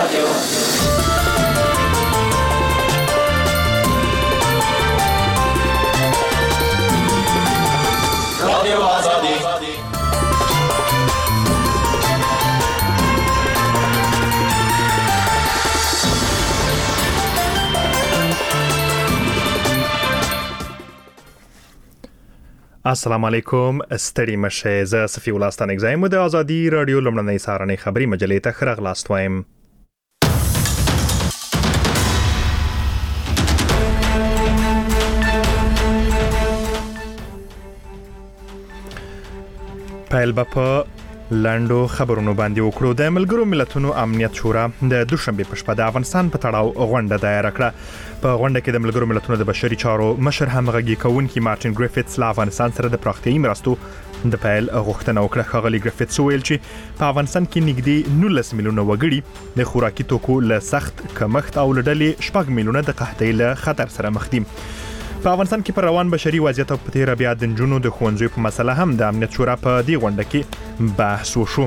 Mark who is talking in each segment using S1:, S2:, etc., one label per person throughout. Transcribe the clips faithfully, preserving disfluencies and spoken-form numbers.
S1: رادیو رادیو آزادی
S2: السلام علیکم ستړي مشه زه صفی الله ستانک زایم د ازادي رادیو لمړنۍ سارنې خبري مجلې ته خرغ لاست وایم. پایل په لاندو خبرونو باندې وکړو. د ملګرو ملتونو امنیت شورا د دوشنبه په شپه د افغانستان په تړاو غونډه دایر کړه. په غونډه کې د ملګرو ملتونو د بشري چارو مشر همغږي کوونکی مارټین ګریفټس له افغانستان سره د پراختیایي مرستو د پیل غوښتنه وکړه. خغلی ګریفټس ویل چې په افغانستان کې نږدې نولس میلیونه وګړي د خوراکي توکو له سخت کمښت او لړلې شپږ میلیونه د قحطۍ له خطر سره مخ دي. په افغانستان کې پر روان بشري وضعیت او په تیر بیا د جنونو د خوندزوی په مسله هم د امنیت شورا په دې غونډه کې بحث وشو.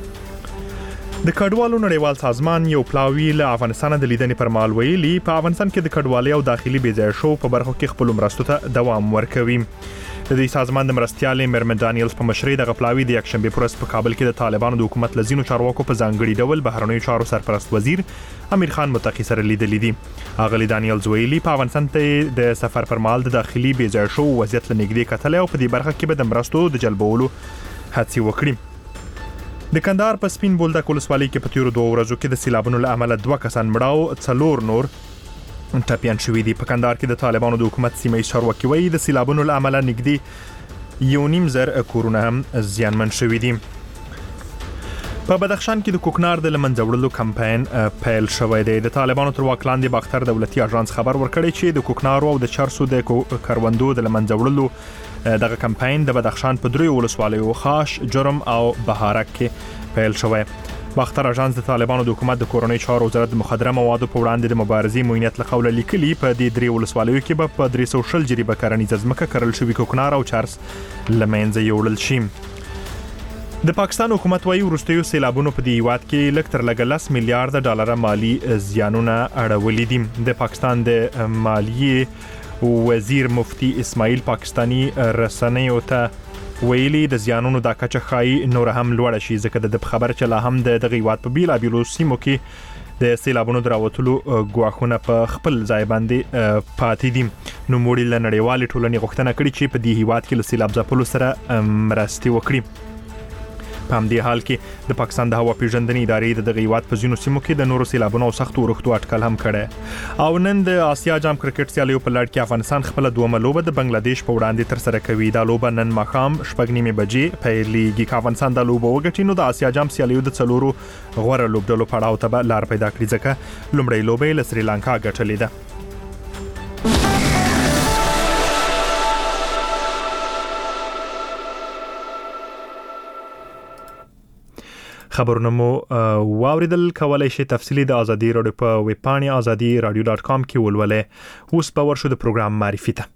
S2: د کډوالو نړیوال سازمان یو پلاوی له افغانستان د لیدنې پر مهال ویلي په افغانستان کې د کډوالۍ او داخلي بېځایه شو په برخو کې خپل مرستو ته دوام ورکوي. د دې سازمان د مرستيالې مرمن دانیلز په مشرۍ د غپلاوی د یکشنبه پر ورځ په کابل کې د طالبانو د حکومت لزینو چارواکو په ځانګړي ډول بهرنیو چارو سرپرست وزیر امیر خان متقی سره لیدلې دي. اغلی دانیلز ویلي په افغانستان ته د سفر پر مهال د داخلي بېځایه شو وضعیت لنګدي کتل او په دې برخه کې به د مرستو د جلبولو هڅې وکړي. د کندهار په سپین بولدک ولسوالۍ کې په تیرو دوه ورځو کې د سیلابونو له امله دوه کسان مړه او څلور نور ټپیان شوي دي. په کندهار کې د طالبانو د حکومت سیمه ییز چارواکي وایي د سیلابونو له امله نږدې یو نیم زر کورونه هم زیانمن شوي دي. په بدخشان کې د کوکنار د لمنځه کمپاین پیل شوی دی. د طالبانو تر واک لاندې باختر دولتي اژانس خبر ورکړی چې د کوکنارو او د چرسو د کروندو د لمنځه وړلو دغه کمپاین د بدخشان په دریو ولسوالیو خاش، جرم او بهارک کې پیل شوی. باختر اژانس د طالبانو د حکومت د کورونی چارو وزارت د مخدره موادو په وړاندې د مبارزې موینت له قوله لیکلي په دې درې ولسوالیو کې به په درې سوه شل جریبه کرنیزه ځمکه کرل شوي کوکنار او چرس له منځه یوړل شي. د پاکستان حکومت وايي وروستیو سیلابونو په دې هیواد کې لږ تر لږه لس میلیارډ ډالر مالی زیانونه اړولي دي. د پاکستان د مالیې وزیر مفتی اسماعیل پاکستانی رسنیو ته ویلي د زیانونو د کچه خای نور هم لوړ شي ځکه د خبر چې لا هم د دغه هیواد په بیلا بیلو سیمو کې د سیلابونو دراوتلو غواخونه په خپل ځای باندې پاتې دي. نو موړي له نړیوال ټولنې غوښتنه کړې چې په دې هیواد کې له سیلاب ځپلو سره مرستې وکړي. په همدې حال کې د پاکستان د هوا پیژندنې ادارې د دغه هیواد په ځینو سیمو کې د نورو سیلابونو او سختو ورښتو اټکل هم کړی. او نن د آسیا جام کرکټ سیالیو په لړ کې افغانستان خپل دومره لوبه د بنگلاديش په وړاندې تر سره کوي. دا لوبه نن ماښام شپږ نیمه بجې پیلېږي. که افغانستان د لوبه وګټي نو د آسیا جام سیالیو د څلورو غوړه لوبډلو پړاو ته لار پیدا کړي ځکه لومړی لوبه له سریلانکا ګټلې ده. خبرونه مو واوریدل. کولای شئ تفصیلی د ازادي رادیو په ویب پاڼه ازادي رادیو ډاټ کام کې ولولئ. اوس به ورشو د پروګرام معرفي ته.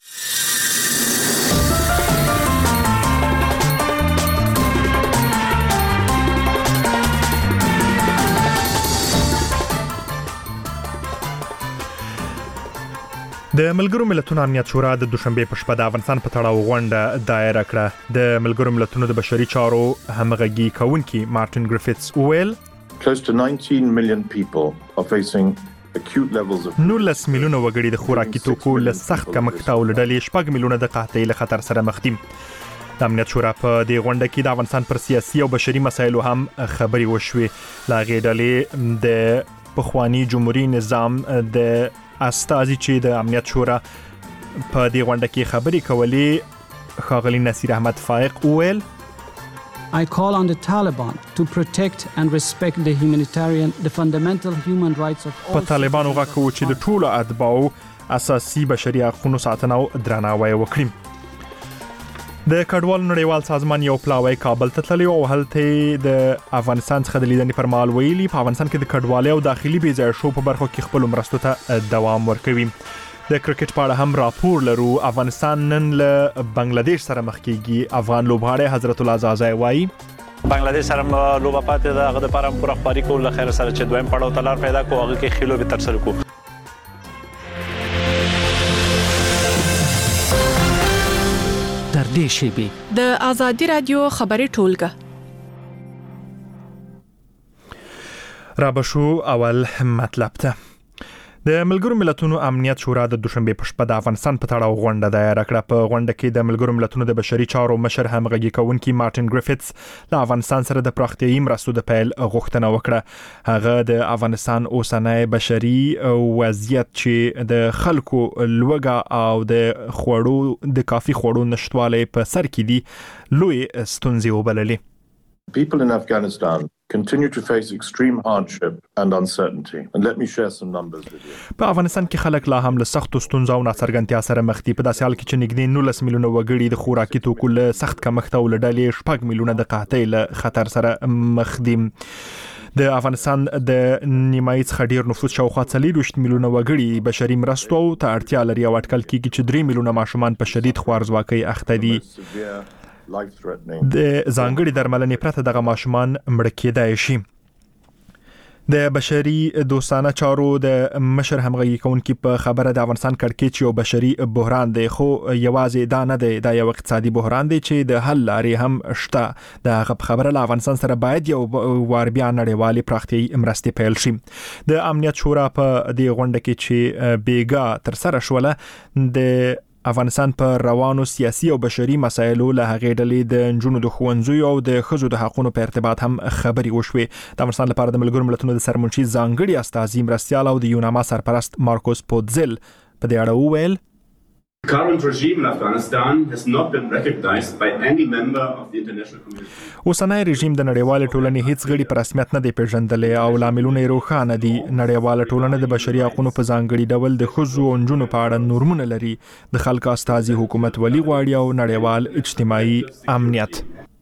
S2: د ملګرو ملتونو امنیت شورا د دوشنبه په شپه د افغانستان په تړاو غونډه دایر کړه. د ملګرو ملتونو د بشري چارو همغږي کوونکی مارټین ګریفټس ویل
S3: close to nineteen million people are facing acute levels of
S2: نولس میلیونه وګړي د خوراکي توکو له سخت کمښت او لړلې شپږ میلیونه د قحطۍ له خطر سره مخ دي. د امنیت شورا په دې غونډه کې د افغانستان پر سیاسي او بشري مسایلو هم خبري وشوي. لاغې ډلې د پخوانی جمهوریت نظام د استازي چې د امنیت شورا په دې غونډه کې خبري کولې خاغلی نصیر احمد فائق ویل
S4: I call on the Taliban to protect and respect the humanitarian the fundamental human rights of all.
S2: په طالبانو غاکو چې د ټولو اتباعو اساسي بشري حقوقو ساتنه او درناوی وکړي. د کډوالو نړیوال سازمان یو پلاوی کابل ته تللی او هلته د افغانستان څخه د لیدنې پر مهال ویلي په افغانستان کې د کډوالۍ او داخلي بېځایه شو په برخو کې خپل مرستو ته دوام ورکوي. د کرکټ په اړه هم راپور لرو. افغانستان نن له بنگلاديش سره مخ کیږي. افغان لوبغاړی حضرت الله زازای وایي
S1: بنگلاديش سره لوبه پاتې ده هغه د لپاره پوره خواري کول له خیر سره چې دویم پړاو ته لار پیدا کوو هغه کې ښې لوبې ترسره کوو.
S5: تر دې شیبې
S6: د آزادي رادیو خبري ټولګه
S2: را بشو اول مطلب ته. د ملګرو ملتونو امنیت شورا د دوشنبه په شپه د افغانستان په تړاو غونډه دایر کړه. په غونډه کې د ملګرو ملتونو د بشري چارو مشر همغږي کوونکی مارټین ګریفټس له افغانستان سره د پراختیایي مرستو د پیل غوښتنه وکړه. هغه د افغانستان اوسنۍ بشري وضعیت چې د خلکو لوږه او د خوړو د کافي خوړو نشټوالی په سر کې دي لوی ستونزې وبللې.
S3: People in Afghanistan continue to face extreme hardship and uncertainty. And let me share some numbers with you.
S2: په افغانستان کې خلک لا هم له سختو ستونزو او ناڅرګندتیا سره مخ دي. په داسې حال کې چې نږدې نولس میلیونه وګړي د خوراکي توکو له سخت کمښت او له ډلې شپږ میلیونه د قحطۍ له خطر سره مخ دي. د افغانستان د نیمایي څخه ډیر نفوس شاوخوا څلوېښت میلیونه وګړي بشري مرستو ته اړتیا لري او اټکل کېږي چې درې میلیونه ماشومان په شدید خوارځواکۍ اخته دي. د ځانګړي درملنې پرته دغه ماشومان مړه کېدای شي. د بشري دوستانه چارو د مشر همغږي کوونکی په خبره د افغانستان کړکېچ یو بشري بحران دی، خو یوازې دا نه دی، دا یو اقتصادي بحران دی چې د حل لارې هم شته. د هغه په خبره له افغانستان سره باید یو وار بیا نړیوالې پراختیایي مرستې پیل شي. د امنیت شورا په دې غونډه کې چې بیګا تر سره شوله د افغانستان په روانو سیاسي او بشري مسایلو له هغې ډلې د نجونو د ښوونځیو او د ښځو د حقونو په ارتباط هم خبرې وشوې. د افغانستان لپاره د ملګرو ملتونو د سرمنشي ځانګړي استازي مرستیال او د یوناما سرپرست مارکوس پوتزل په دې اړه وویل
S7: The current regime in Afghanistan has not been recognized by any member of the international community.
S2: اوسنۍ رژیم د نړیوالې ټولنې هیڅ غړي په رسمیت نه دی پیژندلی او لاملونه یې روښانه دي. نړیواله ټولنه د بشري حقونو په ځانګړي ډول د ښځو او نجونو په اړه نورمونه لري. د خلکو استازي حکومت ولي غواړي او نړیوال اجتماعي امنیت.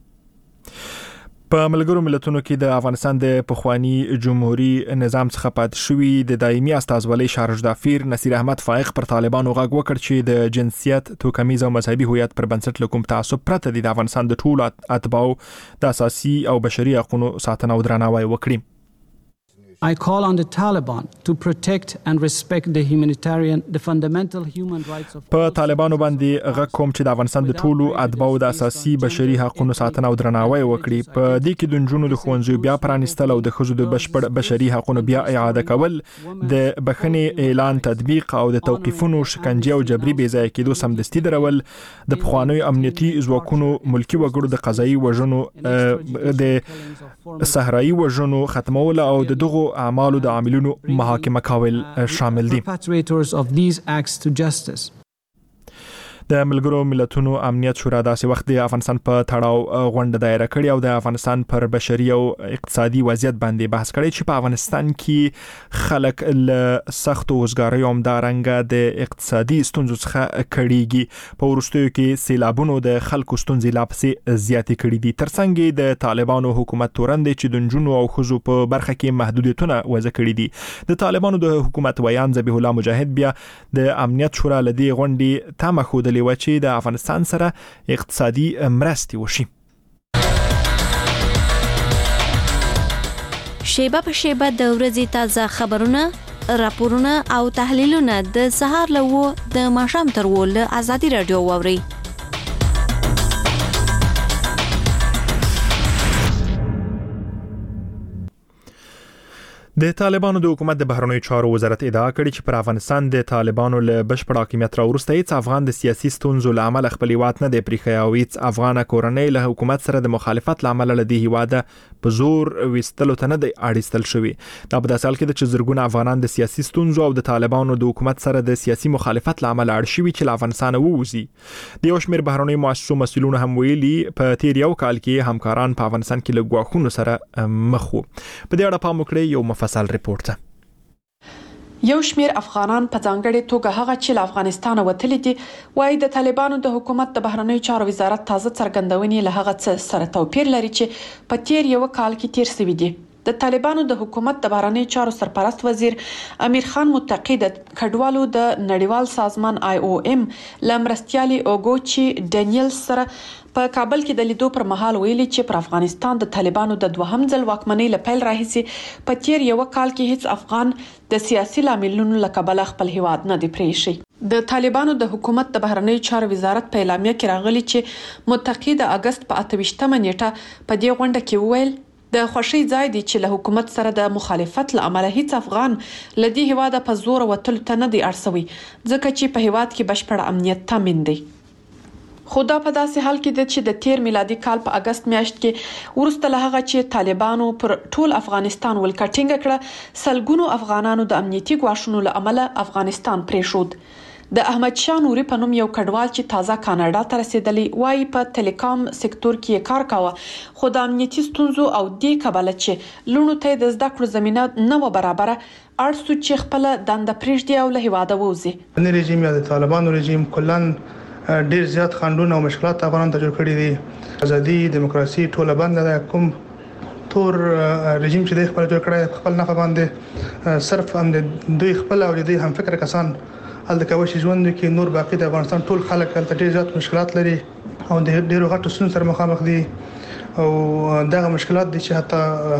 S2: په ملګرو ملتونو کې د افغانستان د پخوانی جمهوریت نظام څخه پاتې شوی د دایمي استازولۍ شارژدافیر نصیر احمد فائق پر طالبانو غږ وکړ چې د جنسیت، توکمیز او مذهبي هویت پر بنسټ له کوم تعصب پرته د افغانستان د ټولو اتباعو د اساسي او بشري حقوقو ساتنه او درناوی وکړي.
S4: I call on the Taliban to protect and respect the humanitarian, the fundamental human rights of...
S2: په طالبانو باندې غږ کوم چې د افغانستان د ټولو اتباعو د اساسي بشري حقوقو ساتنه او درناوی وکړي. په دې کې د نجونو د ښوونځیو بیا پرانیستل او د ښځو د بشپړ بشري حقوقو بیا اعاده کول، د بخښنې اعلان تطبیق او د توقیفونو، شکنجې او جبري بې ځایه کېدو سمدستي درول، د پخوانیو امنیتي ځواکونو ملکي وګړو د قضایي وژنو، د صحرایي وژنو ختمول او د دغو اعمالو د عاملینو محاکمه کول شامل دي. د ملګرو ملتونو امنیت شورا داسې وخت د افغانستان په تړاو غونډه دایره کړې او د افغانستان پر بشري او اقتصادي وضعیت باندې بحث کړی چې په افغانستان کې خلک له سختو وزګاریو او همدارنګه د اقتصادي ستونزو څخه کړيږي. په وروستیو کې سیلابونو د خلکو ستونزې لا پسې زیاتې کړې دي. ترڅنګ د طالبانو حکومت تورن دی چې د نجونو او ښځو په برخه کې محدودیتونه وضع کړي دي. د طالبانو د حکومت ویان ذبیح الله مجاهد بیا د امنیت شورا لدی غونډې تمه خوده و چې د افغانستان سره اقتصادي مرستې وشي.
S8: شیبه په شیبه د ورځې تازه خبرونه، راپورونه او تحلیلونه د سهار له و د ماښام تر و له آزادي رادیو واورئ. د طالبانو د حکومت د بهرنیو چارو وزارت ادعا کړې چې پر افغانستان د طالبانو له بشپړ حاکمیت راوروسته هیڅ افغان د سیاسي ستونزو له امله خپل هیواد نه دی پریښی او هیڅ افغانه کورنۍ له حکومت سره د مخالفت له امله له دې هیواده په زور ویستلو ته نه دی اړیستل شوی. دا په داسې حال کې ده چې زرګونه افغانان د سیاسي ستونزو او د طالبانو د حکومت سره د سیاسي مخالفت له امله اړ شوي چې له افغانستان ووځي. د یو شمېر بهرنیو مؤسسو مسؤلینو هم ویلي په تیر یو کال کې همکاران په افغانستان کې له ګواښونو سره مخ وو. په دې اړه پام وکړئ یو مفصل ریپورت.
S6: یو شمیر افغانان په ځانګړي توګه هغه چې له افغانستان وتلي دي وايي د طالبانو د حکومت د بهرنیو چارو وزارت تازه څرګندونې له هغه څه سره توپیر لري چې په تیر یو کال کې تیر شوی دي. د طالبانو د حکومت د بهرنی چارو سرپرست وزیر امیر خان متقی د کډوالو د نړیوال سازمان آی او ام لمرستیالي اوګوچي ډینیل سره په کابل کې د لیدو پر مهال ویلي چې پر افغانستان د طالبانو د دوهم ځل واکمنۍ لپیل راهیسي په تیر یو کال کې هیڅ افغان د سیاسي لاملونو لکبل خپل هیواد نه دی پریښی. د طالبانو د حکومت د بهرنی چارو وزارت په اعلامیه کې راغلي چې متقی د اگست په اته ویشتمه نیټه په دې غونډه کې وویل د خوشي ځای دی چې له حکومت سره د مخالفت لامل هیڅ افغان لدی هواده په زور وتل ته نه دی ارسوي ځکه چې په هواد کې بشپړ امنیت تامین دی. خدا په داسې حال کې د چې د تیر میلادي کال په اگست میاشت کې ورسته له هغه چې طالبانو پر ټول افغانستان ولکټینګ کړه سلګونو افغانانو د امنیتي ګواښونو له امله افغانستان پریښود. د احمد شاه نوري په نوم یو کډوال چې تازه کاناډا ته رسیدلی وای په ټیلیکام سکتور کې کار کاوه خو د امنیتي ستونزو او دې کبله چې لونو ته د زده کړو زمينه نه و برابره ارسو چې خپل دنده پریږدي او له هواده ووزي.
S9: د رژیم یا د طالبانو رژیم کلن ډیر زیات خنډونه او مشکلات افغانان ته جوړ کړي دي. ازادي دیموکراسي ټوله بند ده. کوم تور رژیم چې د خپل جوړ کړی خپل نه باندې صرف هم د دوی خپل او د هم فکر کسان ال د کوي ژوند کې نور باقي د افغانستان ټول خلک ته ډیر زیات مشکلات لري او د ډیرو غټو ستونزو سره مخامخ دي او دغه مشکلات دي چې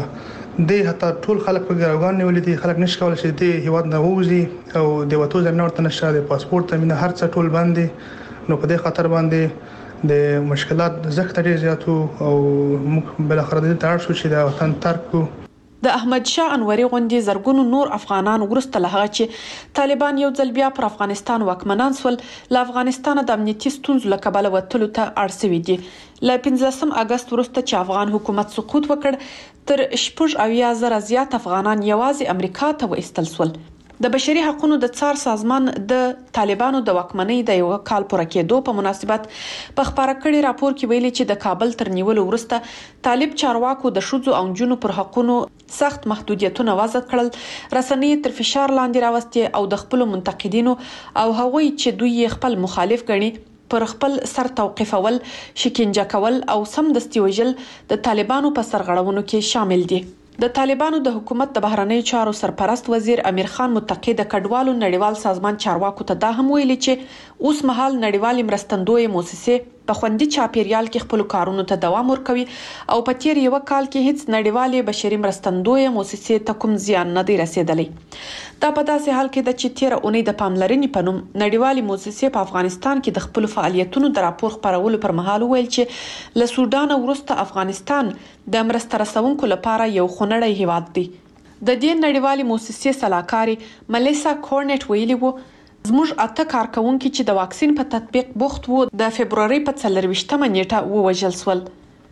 S9: حتی د حتی ټول خلک په ګراوګان نیولې دي. خلک نشي کولای چې د هیواد نه ووزي او د وټو زمينه ورته نشه د پاسپورت زمينه هر څه ټول باندې نو په دې خاطر باندې د مشکلات زخت ډیر زیاتو او موږ بل اخر د تار شو چې د وطن ترک
S6: د احمد شاه انوري غونډې زرګونو نور افغانان ورسته له هغه چې طالبان یو ځل بیا پر افغانستان واکمنان سول له افغانستان د امنیتي ستونزو له کبله وتلو ته اړ شوي دي. له پنځلسم اگست وروسته چې افغان حکومت سقوط وکړ تر شپږ اویا زره زیات افغانان یوازې امریکا ته وایستل سول. د بشري حقوقو د څار سازمان د طالبانو د واکمنۍ د یو کال پوره کېدو په مناسبت په خبره کړي راپور کې ویلي چې د کابل تر نیولو وروسته طالب چارواکو د شذو او جنو پر حقوقو سخت محدودیتونه وضع کړل، رسنۍ تر فشار لاندې راوستي او د خپل منتقدینو او هغوی چې دوی خپل مخالف ګڼي پر خپل سر توقيفول، شکنجه کول او سمدستي وژل د طالبانو په سرغړونو کې شامل دي. د طالبانو د حکومت د بهرنی چارو سرپرست وزیر امیر خان متقی د کډوالو نړیوال سازمان چارواکو ته دا هم ویلي چې اوس مهال نړیوال مرستندوی مؤسسې په خوندي چاپیریال کې خپل کارونو ته دوام ورکوي او په تیر یو کال کې هیڅ نړیوالې بشري مرستندوی مؤسسې ته کوم زیان نه دی رسیدلی. دا په داسې حال کې د چې تیر اونۍ د پاملرنې په نوم نړیوالې مؤسسې په افغانستان کې د خپل فعالیتونو د راپور خپرولو پر مهال ویل چې له سودان وروسته افغانستان د مرسته رسونکو لپاره یو خونړی هیواد دی. د دې نړیوالې مؤسسې سلاکاري ملیسا کورنټ ویلي وو زموږ اته کارکونکو چې د واکسین په تطبیق بوخت وو د فبرवरी په څلرويشتمه نیټه ووژل شول.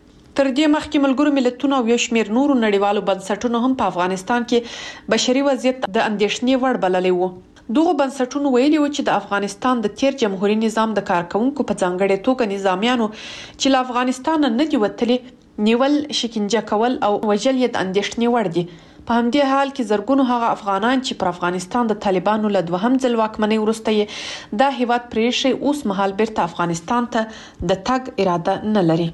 S6: تر دې مخکې ملګرو ملتونو او یو شمېر نورو نړیوالو بنسټونو هم په افغانستان کې بشري وضعیت د اندېښنې وړ بللی وو. دغه بنسټونو ویلي و چې د افغانستان د تیر جمهوریت نظام د کارکونکو په ځانګړي توګه نظامیانو چې له افغانستان نه دی وتلي نیول، شکنجه کول او وژل یې د اندېښنې وړ دي. په همدې حال کې زرګونو هغه افغانان چې پر افغانستان د طالبانو له دوهم ځل واکمنۍ وروسته یې دا هیواد پریښی اوس مهال بیرته افغانستان ته د تګ اراده نه لري.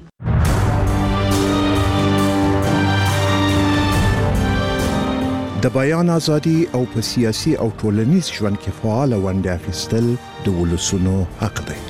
S10: د بیان ازادي او په سیاسي او ټولنیز ژوند کې فعال ونډه اخیستل د ولسونو حق دی.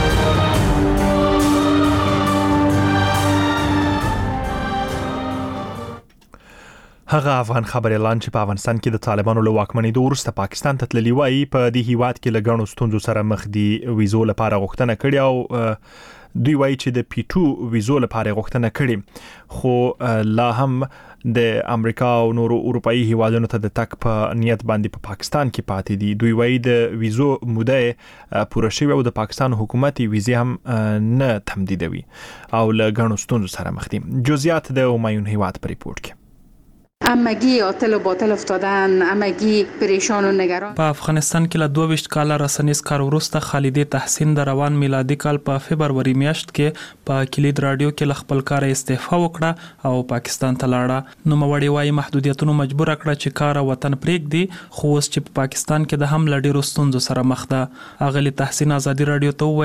S2: هغه افغان خبر اعلان چې په افغانستان کې د طالبانو له واکمنۍ د وروسته پاکستان ته تللی وای په دې هیواد کې لګڼو ستونزو سره مخ دي. ویزو لپاره غوښتنه کړې او دوی وایي چې د پی ټو ویزو لپاره غوښتنه کړې خو لا هم د امریکا او نورو اروپאי هیوادونو ته د تک په نیت باندې په پا پاکستان کې پاتې دي. دوی وایي د ویزو موده پوره شوی او د پاکستان حکومت ویزې هم نه تمدیدوي او لګڼو ستونزو سره مخ دي. جزئیات د همایون هیواد په ریپورت کې.
S11: همگی عاطل و باطل افتادن، همگی پریشان و نگران.
S12: په افغانستان کې له دوه ویشت کاله رسنیز کار وروسته خالدې تحسین د روان میلادي کال په فبرवरी میاشت کې په کلید رادیو کې خپل کار استعفا وکړه او پاکستان ته لاړه. نو موړي وايي محدودیتونو مجبور کړه چې کار وطن پرېږدي، خو اوس چې په پاکستان کې د هم لډیرو ستونزو سره مخ ده. اغلی تحسین ازادي رادیو ته ویل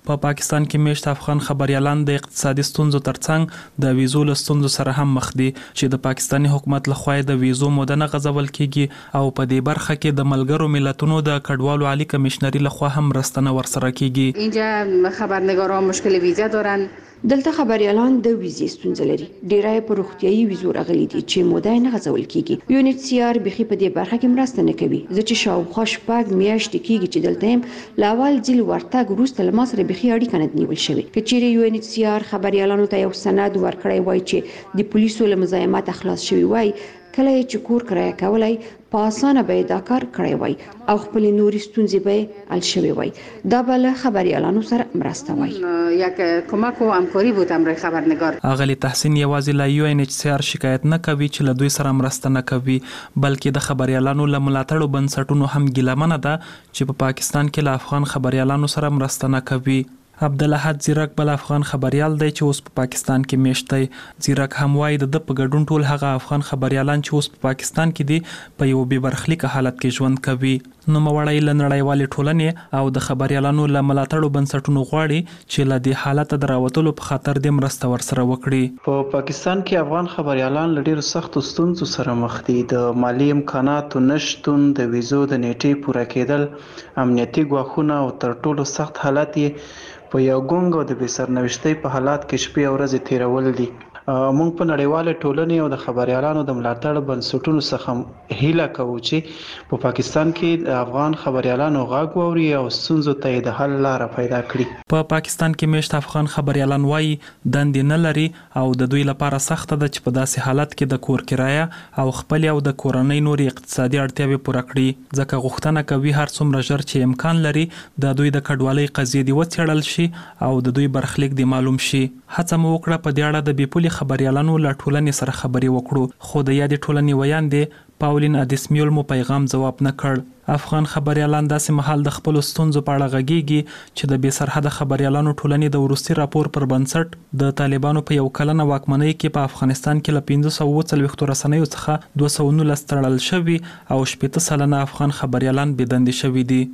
S12: په پاکستان کې میشت افغان خبريالان د اقتصادي ستونزو ترڅنګ د ویزو له ستونزو سره هم مخ دي چې د پاکستاني حکومت لخوا د ویزو موده نه غځول کیږي او په دې برخه کې د ملګرو ملتونو د کډوالو عالی کمشنري لخوا هم رستنه ورسره کیږي.
S11: اینجا خبرنگاران مشکل ویزه دارن.
S13: دلته خبريالان د ویزې ستونزه لري. ډیری په روغتيایي ویزو راغلي دي چې موده نه غځول کیږي. یو ان ایچ سی آر بخي په دې برخه کې مرسته نه کوي. زه چې شاوخوا شپږ میاشتې کیږي چې دلته يم، لاول ځل ورتګ وروسته له ما سره بخي اړیکه نه نیول شوې. کچېرې یو ان ایچ سی آر خبريالانو ته یو سند ورکړی وای چې د پولیسو له مزاحمت خلاص شوی وای، کله چې کور کرایه کولای په اسانه به دا کار کړی وای او خپل نوري ستونزې به حل شوی وای. دا بل خبريالانو سره مرسته وای.
S11: یک کمک او همکاري بود امر خبرنگار.
S12: اغلی تحسین یوازې لا یو ان ایچ سی آر شکایت نه کوي چې له دوی سره مرسته نه کوي، بلکې د خبريالانو له ملاتړو بنسټونو هم ګیلمنه ده چې په پاکستان کې له افغان خبريالانو سره مرسته نه کوي. عبدالحد زیرک بل افغان خبريال دی چې اوس په پاکستان کې میشت دی. زیرک هم وایي د په ګډون ټول هغه افغان خبريالان چې اوس په پاکستان کې دي په یو بې برخلیک حالت کې ژوند کوي. نو موړی له نړیوالې ټولنې او د خبريالانو له ملاتړو بنسټونو غواړي چې له دې حالت د راوتلو په خاطر د مرسته ورسره وکړي.
S14: په پاکستان کې افغان خبريالان له ډېرو سختو ستونزو سره مخ دي. د مالی امکاناتو نشتون، د ویزو د نیټې پوره کېدل، امنیتي ګواښونه او تر ټولو سخت حالت یې په یو ګونګ او د بې سرنوشتۍ په حالات کې شپې او ورځې تیرول دي. موږ په نړیواله ټولنې او د خبريالانو د ملاتړ بنسټونو څخه هیله کوو چې په پاکستان کې د افغان خبريالانو غږ واوري او ستونزو ته د حل لاره پیدا کړي.
S12: په پاکستان کې میشت افغان خبريالان وایي دندې نه لري او د دوی لپاره سخته ده چې په داسې حالت کې د کور کرایه او خپل او د کورنۍ نوري اقتصادي اړتیاوې پوره کړي. ځکه غوښتنه کوي هر څومره ژر چې امکان لري د دوی د کډوالۍ قضیې دی وڅېړل شي او د دوی برخلیک دی معلوم شي. هڅه مو وکړه په دې اړه د بیپولي خبريالانو له ټولنې سره خبرې وکړو، خو د یادې ټولنې ویاندې پاولین ادیسمیول مو پیغام جواب نه کړ. افغان خبريالان داسې مهال د خپل ستونزو په اړه غږیږي چې د بې سرحده خبريالانو ټولنې د وروستي راپور پر بنسټ د طالبانو په یو کلنه واکمنۍ کې په افغانستان کې له پنځه سوه اووه څلوېښتو رسنیو څخه دوه سوه نولس تړل شوي او شپېته سلنه افغان خبريالان بې دندې شوي دي.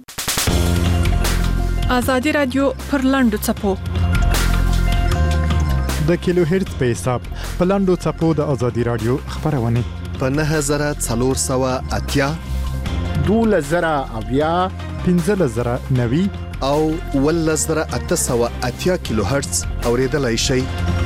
S6: ازادي رادیو پر لاندو څپو
S2: د کیلو هرتز په حساب په لاندو څپو د ازادي رادیو خبرونه
S15: په نه زره څلور سوه اتیا
S16: دوله زره اویا
S2: پنځه زره نوي
S15: او ول زره اته سوه اتیا کیلو هرتز اوریدلای شي.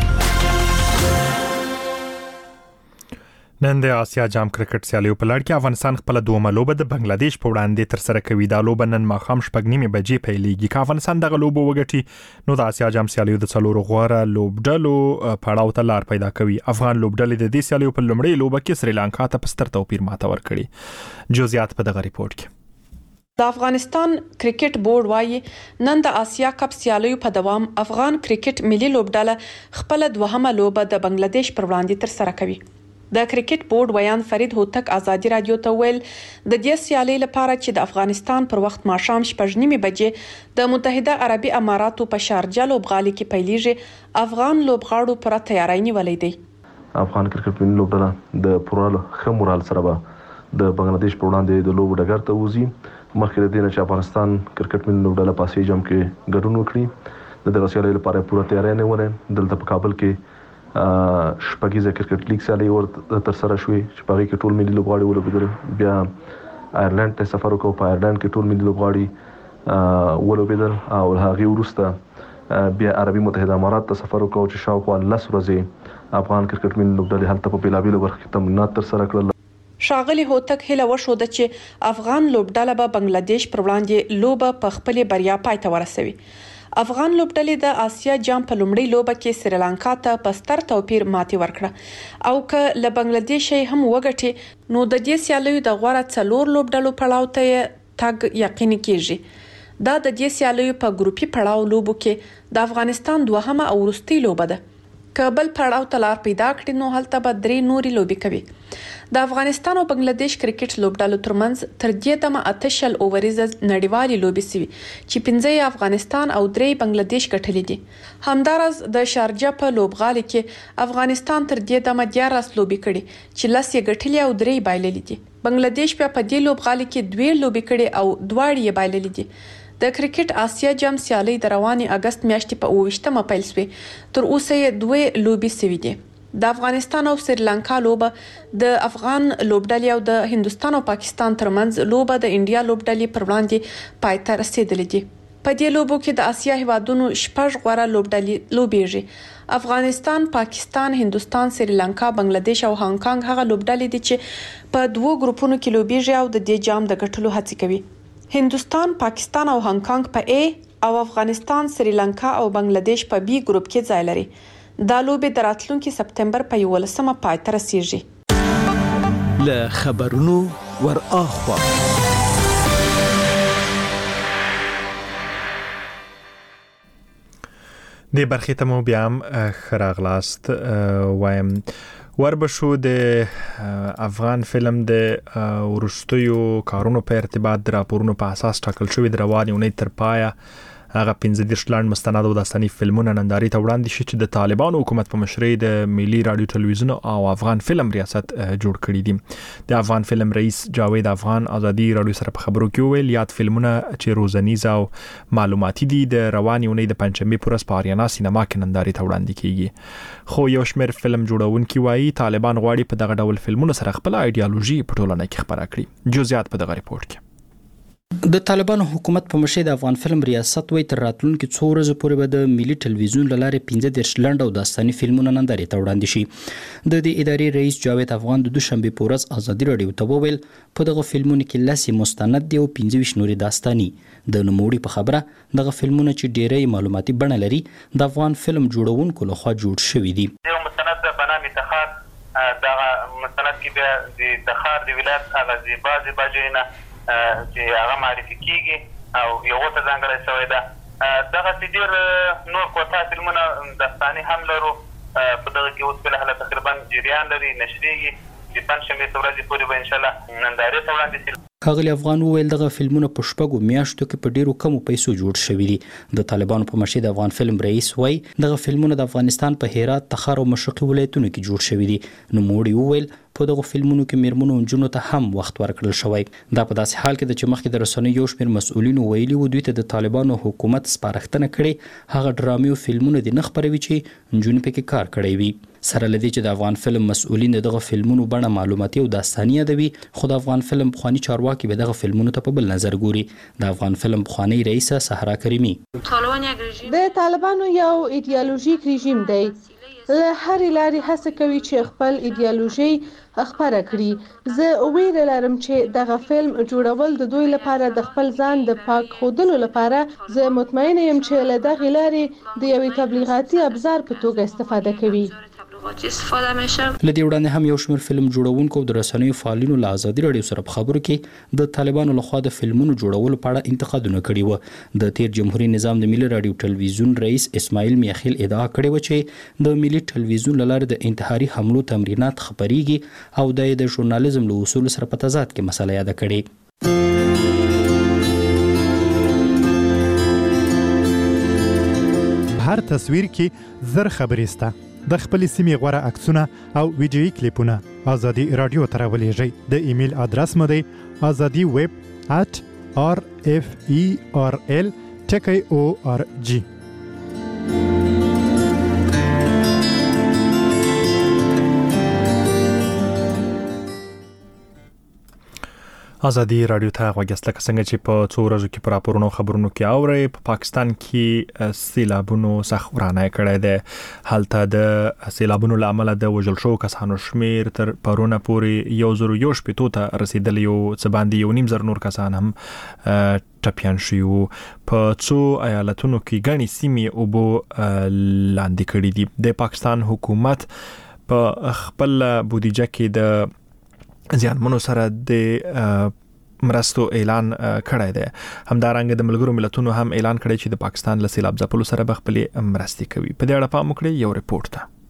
S2: نن د آسیا جام کرکټ سیالیو په لړ کې افغانستان خپل دومره لوبه د بنگلاديش په وړاندې تر سره کوي. دا لوبه نن ماښام شپږ نیمې بجې پیلېږي. که افغانستان دغه لوبه وګټي نو د آسیا جام سیالیو د څلورو غوره لوبډلو پړاو ته لار پیدا کوي. افغان لوبډلې د دې سیالیو په لومړۍ لوبه کې سریلانکا ته په ستر توپیر ماته ورکړي. جزئیات په دغه ریپورت کې.
S6: د افغانستان کرکټ بورډ وايي نن د آسیا کپ سیالیو په دوام افغان کرکټ ملي لوبډله خپل دوهمه لوبه د بنگلاديش پر وړاندې تر سره کوي. د کرکټ بورډ ویان فرید هوتک ازادي رادیو ته ویل د دې سیالي لپاره چې د افغانستان پر وخت ماښام شپږ نیمې بجې د متحده عربي اماراتو په شارجه لوبغالي کې پیلېږي، افغان لوبغاړو پر تیاری نیولې دي.
S17: افغان کرکټ ملي لوبډله د پورال ښه مورال سره به د بنگلاديش پر وړاندې د لوبو ډګر ته وځي. مخکې د دې نه چې افغانستان کرکټ ملي لوبډله په آسیا جام کې ګډون وکړي د دغه سیالي لپاره پوره تیاری نیولې. دلته په کابل کې شپږیزه کرکټ لیګ سیالي ور تر سره شوې چې په هغې کې ټول ملي لوبغاړي ولوبېدل. بیا آیرلینډ ته سفر وکړو، په آیرلینډ کې ټول ملي لوبغاړي ولوبېدل او له هغې وروسته بیا عربي متحده امارات ته سفر وکړو چې شاوخوا لس ورځې افغان کرکټ ملي لوبډلې هلته په بېلابېلو برخو کې تمرینات تر سره کړل.
S6: ښاغلي هوتک هیله وښوده چې افغان لوبډله به بنگلاديش پر وړاندې لوبه په خپلې بریا پای ته ورسوي. افغان لوبډلې د آسیا جام په لومړۍ لوبه کې سریلانکا ته په ستر توپیر ماتې ورکړه او که له بنگلاديش هم وګټي نو د دې سیالیو د غوړه څلور لوبډلو پړاو ته تګ یقیني کیږي. دا د دې سیالیو په ګروپي پړاو لوبو کې د افغانستان دوهمه او وروستۍ لوبه ده. کابل پړاو ته لار پیدا کړي نو هلته به درې نوري لوبې کوي. د افغانستان او بنگلاديش کرکټ لوبډلو ترمنځ تر دې دمه اته شل اووریزه نړیوالې لوبې سوي چې پنځه افغانستان او درې بنگلاديش ګټلې دي. همدارس د شارجه په لوبغالي کې افغانستان تر دې دمه دیارلس لوبې کړي چې لس یې ګټلې او درې بایللې دي. بنگلاديش په دې لوبغالي کې دوه لوبې کړي او دواړې یې بایللې دي. د کرکټ آسیا جام سیالي د رواني اگست میاشتې په اوویشتمه پیل شوې تر اوسه یې دوه لوبي سوي دي د افغانستان او سریلانکا لوبه د افغان لوبډلې او د هندستان او پاکستان ترمنځ لوبه د انډیا لوبډلې پر وړاندې پای ته رسیدلې دي په دې لوبو کې د آسیا هیوادونو شپږ غوړه لوبډلې لوبېږي افغانستان، پاکستان، هندستان، سریلانکا، بنگلاديش او هانګ کانګ هغه لوبډلې دي چې په دوو ګروپونو کې لوبېږي او د دې جام د ګټلو هڅه کوي. هندستان، پاکستان او هانګ کانګ په A او افغانستان، سریلانکا او بنگلاديش په B ګروپ کې ځای لري. دا لوبې د راتلونکي سپتمبر په یولسمه پای ته رسیږي.
S5: له خبرونو ور اخوا
S8: د برخې ته مو بیا هم خراغلاست وایم وربشو د افغان فلم د ورستیو کارونو په ارتباط د راپورونو په اساس ټاکل شوی د رواني اونۍ تر پایه هغه پنځه دېرش لاند مستند او داستاني فلمونه ننداري ته وړاندې شي چې د طالبانو حکومت په مشرۍ د ملي رادیو ټلویزیون او افغان فلم ریاست جوړ کړی دي. د افغان فلم رئیس جاوید افغان ازادي رادیو سره په خبرو کې ویل یاد فلمونه چې روزنیز او معلوماتي دي د رواني اونۍ د پنځمې پر ورځ په آریانا سینما کې ننداري ته وړاندې کیږي. خو یو شمېر فلم جوړونکي وایي طالبان غواړي په دغه ډول فلمونو سره خپل ایډیالوژي په ټولنه کې خپره کړي. جزئیات په دغه ریپورت کې.
S18: د طالبانو حکومت په مشرۍ د افغان فلم ریاست وای تر راتلونکي څو ورځې پورې به د ملي ټلویزیون لاره پنځه دېرش لنډ او داستاني فلمونه ننداري ته وړاندې شي. د دې ادارې رئیس جاوید افغان د دوشنبه په ورځ ازادي رادیو ته وویل په دغه فلمونو کې لاسي مستند دی او پنځه ویشت نوري داستاني. د نوموړي په خبره دغه فلمونه چې ډېری معلوماتي بڼه لري د افغان فلم جوړونکو لخوا جوړ شوي دي.
S19: یو مستند د بنامي تخار دغه مستند کې بیا د تخار د ولایت هغه زیبا زیبا جوینه چې هغه معرفي کیږي او یو څه ځانګړی شوی ده. دغه ډېر نور کوتا فلمونه داستاني هم لرو په دغه کې اوس په لحاله تقریبا جریان لري نشریږي چې پنځشنبې ته ورځې پورې به انشاءالله نندارې ته وړاندې شي.
S18: ښاغلي افغان وویل دغه فلمونه په شپږو میاشتو کې په ډیرو کمو پیسو جوړ شوي دي. د طالبانو په مشرۍ د افغان فلم رئیس وای دغه فلمونه د افغانستان په هرات، تخار او مشرقي ولایتونو کې جوړ شوي دي. نوموړي وویل په دغه فلمونو کې میرمنو او نجونو ته هم وخت ورکړل شوی. دا په داسې حال کې د چې مخکې د رسنیو یو شمېر مسؤلینو ویلي و دوی ته د طالبانو حکومت سپارښتنه کړې هغه ډرامې او فلمونه دې نه خپروي چې نجونې پکې کار کړی وي. سره لدی چې د افغان فلم مسؤلین دغه فلمونو بڼه معلوماتي او داستاني ادبي خو د افغان فلم بخوانی چارواکي به دغه فلمونو ته په بل نظر ګوري. د افغان فلم بخوانی رئیس صحرا کریمی
S20: د طالبانو یو ایدئولوژیک رژیم دی له هرې لارې هڅه کوي چې خپل ایدئولوژي خپره کړي. زه ویره لرم چې دغه فلم جوړول د دوی لپاره د خپل ځان د پاک ښودلو لپاره. زه مطمئنه یم چې له دغې لارې د یوې تبلیغاتي ابزار په توګه استفاده کوي.
S18: لدې وړاندې هم یو شمېر فلم جوړونکو د رسنیو فعالینو له ازادي رادیو سره په خبرو کې د طالبانو لخوا د فلمونو جوړولو په اړه انتقادونه کړي وو. د تیر جمهوریت نظام د ملي رادیو ټلویزیون رئیس اسماعیل میاخیل ادعا کړې و چې د ملي ټلویزیون له لارې د انتحاري حملو تمرینات خپريږي او د ژورنالیزم له اصول سره په تضاد کې مسله یاد کړي.
S21: هر تصویر کې زر خبرې سته. د خپل سیمې غوره عکسونه او ویډیويي کلیپونه ازادي رادیو ته راولېږئ. د ایمیل ادرس مو دی azadi web at r f e r l ټکی او ار جی.
S8: ازادي رادیو ته غوښتل لکه څنګه چې په څو ورځو کې پر راپورونو خبرونو کې اوري په پاکستان کې سیلابونو سخت ورانه کړی دی. هلته د سیلابونو لامل د وژل شو کسانو شمیر تر پرونه پورې یو زرو یو شپېتو ته رسیدلی یو څه باندې یو نیم زر نور کسان هم ټپیان شوي. په څو ایالتونو کې ګڼې سیمې اوبو لاندې کړي دي. د پاکستان حکومت په خپل بودیجه کې د زیانمنو سره د مرستو اعلان کړی دی. همدارنګه د ملګرو ملتونو هم اعلان کړی چې د پاکستان له سیلاب ځپلو سره به خپلې مرستې کوي. په دې اړه پام وکړئ یو ریپورت ته.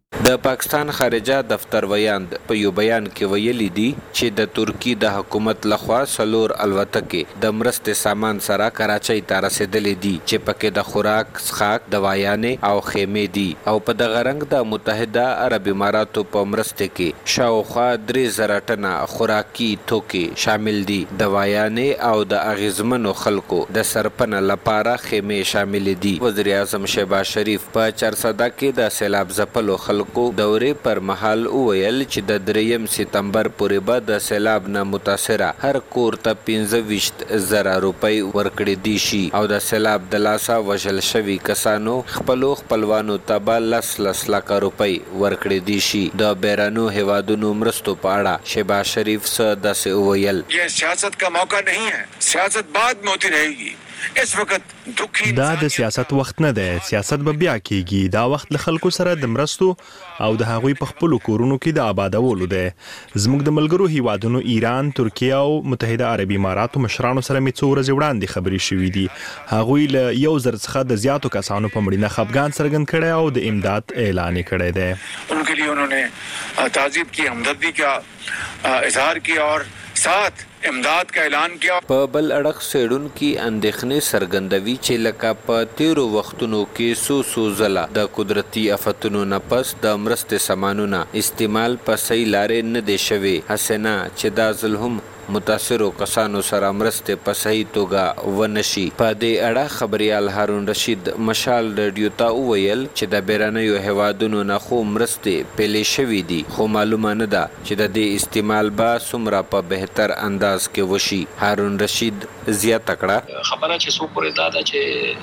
S1: د پاکستان خارجه دفتر ویاند په یو بیان کې ویلي دي چې د ترکی د حکومت لخوا سلور الوتکې د مرستې سامان سره کراچۍ ته رسیدلې دي چې پکې د خوراک، څښاک، دوايانې او خیمې دي او په دغه رنګ د متحده عرب اماراتو په مرستې کې شاوخوا درې زره ټنه خوراکي توکي شامل دي. دوايانې او د اغیزمنو خلکو د سرپنه لپاره خیمې شامل دي. وزیر اعظم شهباز شریف په چارسده کې د سیلاب ځپلو خلکو دورې پر مهال وویل چې د دریم سپتمبر پورې به د سیلاب نه متاثره هر کور ته پنځه ویشت زره روپۍ ورکړې دي شي او د سیلاب د لاسه وژل شوي کسانو خپلو خپلوانو ته به لس لس لکه روپۍ ورکړې دي شي. د بیرانو هیوادونو مرستو په اړه شهباز شریف څه داسې وویل.
S22: یہ سیاست کا موقع نہیں ہے، سیاست بعد میں ہوتی رہے گی. اس وخت
S2: دا د سیاست وخت نه دی، سیاست به بیا کیږي. دا وخت له خلکو سره د مرستو او د هغوی په خپلو کورونو کې د آبادولو دی. زموږ د ملګرو هیوادونو ایران، ترکیه او متحده عرب اماراتو مشرانو سره مې څو ورځې وړاندې خبرې شوې دي. هغوی له یو زر څخه د زیاتو کسانو په مړینه خفګان څرګند کړی او د امداد اعلان یې کړی دی.
S22: ان کے لیے انہوں نے تعزیب کی، ہمدردی کا اظہار کیا اور ساتھ امداد کا اعلان کیا.
S1: په بل اړخ سیډونکي اندېښنې څرګندوي چې لکه په تیرو وختونو کې څو څو ځله د قدرتي آفتونو نه پس د مرستې سامانونه استعمال په صحیح لارې نه دی شوی. هسې نه چې دا ځل هم متاثرو کسانو سره مرستې په صحیح توګه ونشي. په دې اړه خبریال هارون رشید مشال رادیو ته وویل چې د بیرانیو هیوادونو نه خو مرستې پیلې شوي دي، خو معلومه نه ده چې د دې استعمال به څومره په بهتر انداز کې وشي. هارون رشید زیاته کړه
S23: خبره چې څو پورې دا ده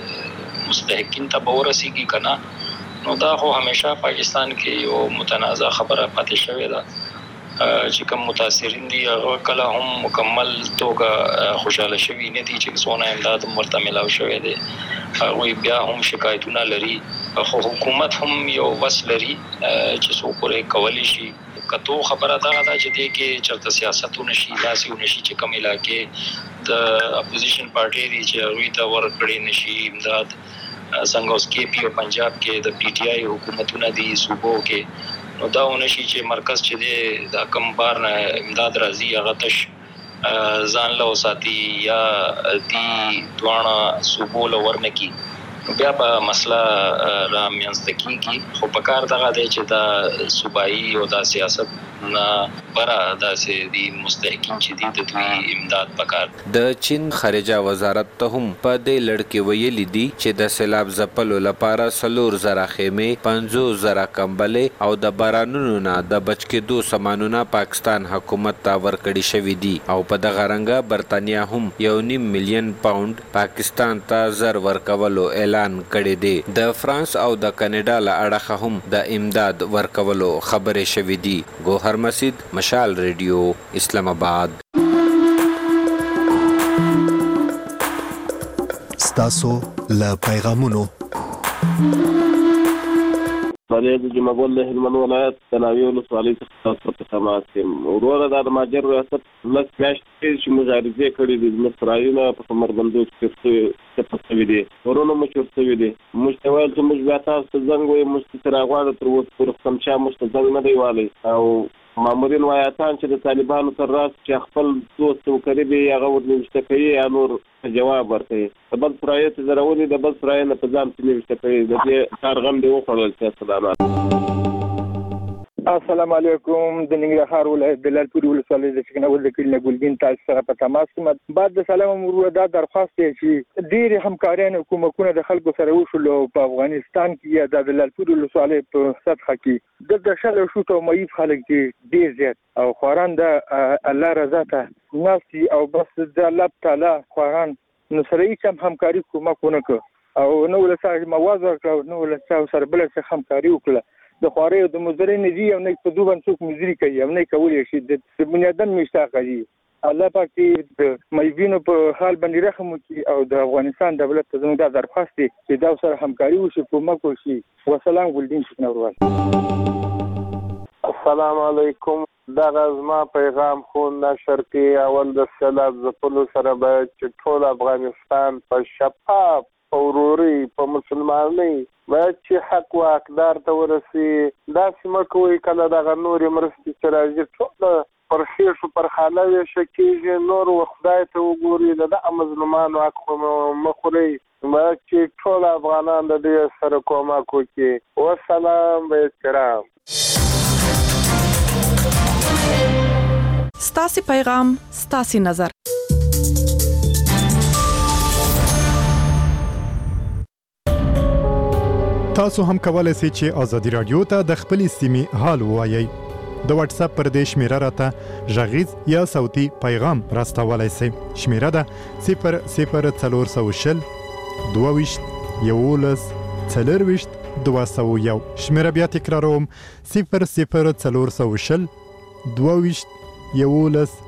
S23: چې مستحقین ته به ورسیږي که نه، نو دا خو همیشه پاکستان کې یو متنازع خبره پاتې شوې ده چې کوم متاثرین دي هغه کله هم مکمل توګه خوشاله شوي نه دي چې څونه امداد هم ورته میلاو شوی دی. هغوی بیا هم شکایتونه لري، خو حکومت هم یو وس لري چې څو پورې کولی شي. کتو خبره دغه ده چې دې کې چېرته سیاست ونشي، داسې ونشي چې کوم علاقې د اپوزیشن پارټۍ دي چې هغوی ته ورکړی نشي امداد. څنګه اوس کې پی او پنجاب کې د پی ټي آی حکومتونه دي صوبو کې، نو دا ونشي چې مرکز چې دی دا کم بار نه امداد راځي هغه تش ځان له وساتي یا دې دواړه صوبو له ورنکي، بیا به مسله را منځته کېږي. خو په کار دغه دی چې دا صوبایي او دا سیاست نه بره داسې دي مستحقین چې دي د دوی امداد پکار.
S1: د چین خارجه وزارت ته هم په دې لړ کې ویلي دي چې د سیلاب ځپلو لپاره څلور زره خیمې، پنځوس زره کمبلې او د بارانونو نه د بچ کېدو سامانونه پاکستان حکومت ته ورکړي شوي دي او په دغه رنګه برطانیه هم یو نیم میلیون پاونډ پاکستان ته زر ورکولو اعلان کړی دی. د فرانس او د کاناډا له اړخه هم د امداد ورکولو خبرې شوې دي. ګوهر مسید، مشال ریډیو، اسلام آباد.
S15: ستاسو له پیغامونو
S24: صالح د جمعګل له هلمند ولایت تناوي ولسوالۍ څخه تاسو ته ماسم وروره د ماجر ریاست لږ میاشتې چې مبارزې کړې دي د مصرایونه په کمربندو کې څه پڅوي دي ورونو مو چورتوي دي موږ ته وایي چې موږ بیا تاسو ته زنګ وایي موږ ته راغواړو تر اوسه پورې سمچا موږ ته زنګ نه دی والی او مامورین وایاتان چې د طالبانو تر راس چې خپل دوست او قریب یې هغه ورنوشته کوي یا نور جواب ورکوي د بل سرایت زرونی د بل سرای نه په ځان کې نوشته کوي د دې کار غم دی وخوړل سیاستدانان.
S25: السلام علیکم. د ننګرهار ولایت د لالپورې ولسوالۍ د چکناول د کلي نه ګلګین تاسو سره په تماس یم. بعد د سلام مرور دا درخواست دی چې ډېرې همکاریان حکومتونه د خلکو سره وشول په افغانستان کې یا د لالپورې ولسوالۍ په سطحه کې د د شل شو ته مېف خلک دي ډېر زیات او خواران د الله رضا ته ناسي او بس د الله تعالی خواران نو سره هیڅ همکاري کومه کو نه کو او نو له سره موازه ورکړو نو له سره بل څه همکاري وکړه د خواري او د مزري نه دي او نه په دوه باندې څوک مزري کوي او نه کولی شي د بنیادم مشتاق دي. الله پاک دې د مېوینو په حال باندې رحم وکړي او د افغانستان دولت ته زموږ د درخواست دی چې دا سره همکاري وشي کومک وشي. والسلام ګلدین شکنورواز.
S24: السلام علیکم. دا غزما پیغام خو نشر کې اول د سیلاب ځپلو سره به چې ټول افغانستان په شفاف او وروري په مسلمانۍ
S3: باید چې حق واقدار ته ورسي. داسې مه کوئ کله دغه نورې مرستې چې راځي ټوله پر خېښو پر خاله ویشه کېږي، نور و خدای ته وګوري، د دغه مظلومانو حق مه خورئ. باید چې ټول افغانان د دې سره کومک وکړي. وسلام به احترام.
S6: ستاسې پیغام ستاسې نظر.
S21: تاسو هم کولای شئ چې آزادي رادیو ته د خپل سیمې حال ووایئ. د واتس اپ پر دې شمیره راته غږیز یا صوتي پیغام راستولای شئ. شمیره ده صفر صفر څلور سوه شل دوه ویشت یولس څلرویشت دوه سوه یو. شمیره بیا تکراروم صفر صفر څلور سوه شل دوه ویشت یولس